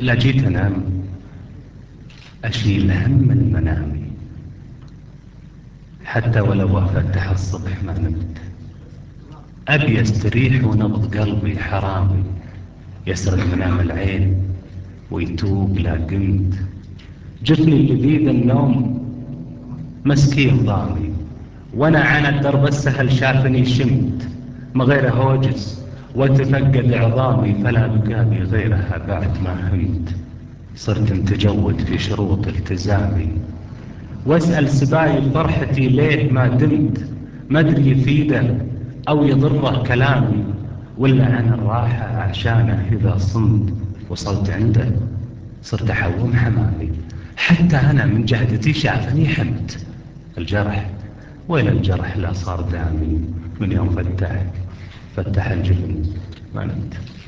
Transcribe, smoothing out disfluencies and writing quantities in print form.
لا جيت أنام أشيل هم المنام، حتى ولو أفتح الصبح ما نمت، أبي أستريح ونبض قلبي حرامي، يسرق منام العين ويتوب لا قمت، جفني اللي بيد النوم مسكين ضامي، وانا عن الدرب السهل شافني شمت، ما غيره هوجس وتفقد عظامي، فلا بقابي غيرها بعد ما همت، صرت متجود في شروط التزامي، واسأل سبايل فرحتي ليه ما دمت، ما ادري يفيده او يضره كلامي، ولا عن الراحة عشانه اذا صمت وصلت عنده صرت احوم حمامي، حتى انا من جهدتي شافني حمت، الجرح وين الجرح لا صار دامي، من يوم فتح الجفن ما نمت.